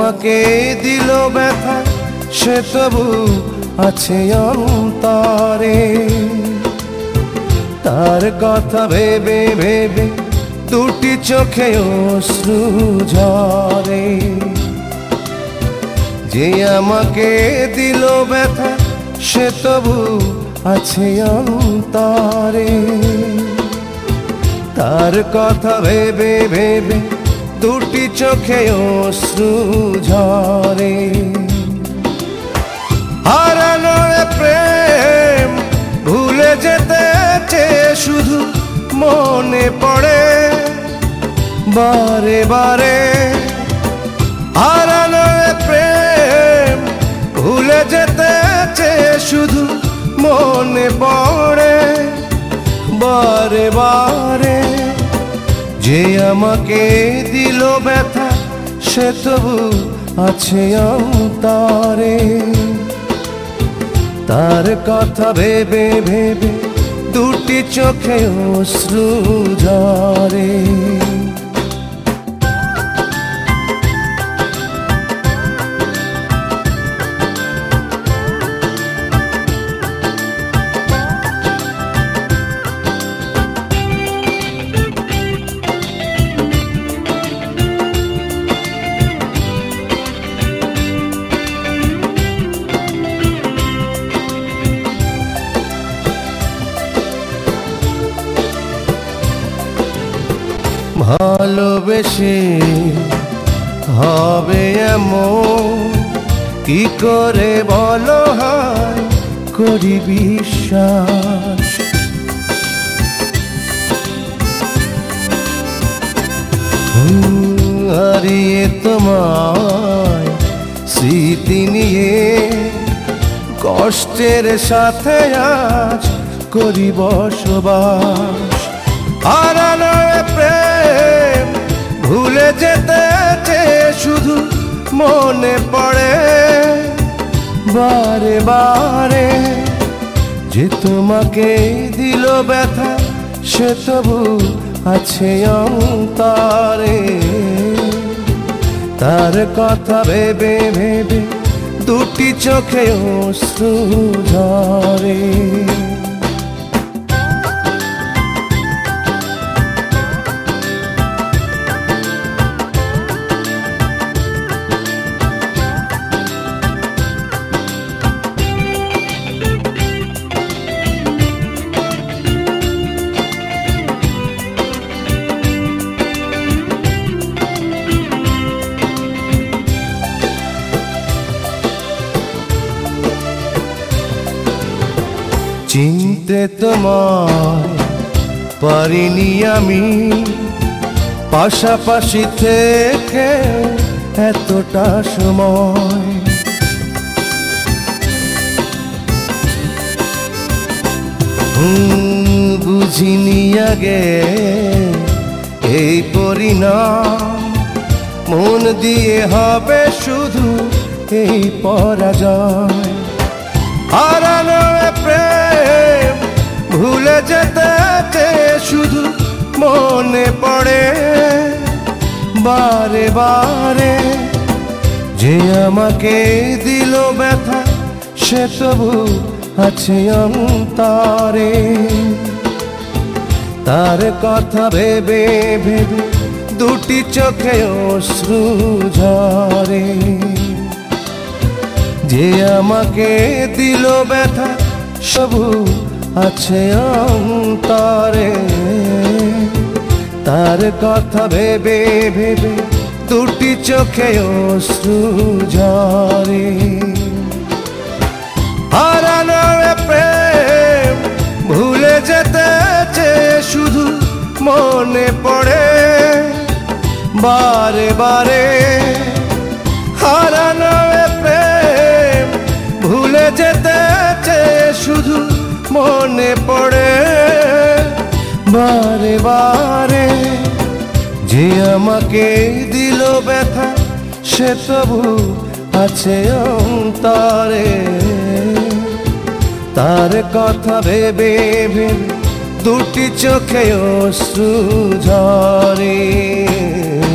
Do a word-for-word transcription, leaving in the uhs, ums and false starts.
আমাকে দিল ব্যথা সে তবু আছে অন্তরে। তার কথা ভেবে ভেবে দুটি চোখে অশ্রু ঝরে। যে আমাকে দিল ব্যথা সে তবু আছে অন্তরে। তার কথা ভেবে ভেবে দুটি চোখে অশ্রু ঝরে। হারানোর প্রেম ভুলে যেতে চেয়ে শুধু মনে পড়ে বারে বারে। হারানোর প্রেম ভুলে যেতে চেয়ে শুধু মনে পড়ে বারে বারে। যে আমাকে দিল ব্যথা সে তবু আছে অন্তরে। তার কথা ভেবে ভেবে দুটি চোখে অশ্রু ঝরে। ভালোবেসে হবে এমন কি করে বলো হায় করি বিশ্বাস। হারিয়ে তোমায় স্মৃতি নিয়ে কষ্টের সাথে আজ করি বসবাস। হারানোর প্রেম ভুলে যেতে চেয়ে শুধু মনে পড়ে বারে বারে। যে তোমাকে দিল ব্যথা সে তবু আছে অন্তরে। তার কথা ভেবে ভেবে দুটি চোখে অশ্রু ঝরে। চিনতে তোমায় পারিনি আমি পাশাপাশি থেকে এতটা সময়। বুঝিনি আগে এই পরিণাম মন দিয়ে হবে শুধু এই পরাজয়। হারানোর প্রেম ভুলে যেতে চেয়ে শুধু মনে পড়ে বারে বারে। যে আমাকে দিল ব্যথা সে তবু আছে অন্তরে। তার কথা ভেবে ভেবে দুটি চোখে অশ্রু ঝরে। যে আমাকে দিল ব্যথা সবু আছে অন্তরে। তার কথা ভেবে ভেবে দুটি চোখে অশ্রু ঝরে। হারানোর প্রেম ভুলে যেতে চেয়ে শুধু মনে পড়ে বারে বারে। হারানোর প্রেম ভুলে যেতে চেয়ে শুধু মনে পড়ে বারে বারে। যে আমাকে দিল ব্যথা সে তবু আছে অন্তরে। তার কথা ভেবে ভেবে দুটি চোখে অশ্রু ঝরে।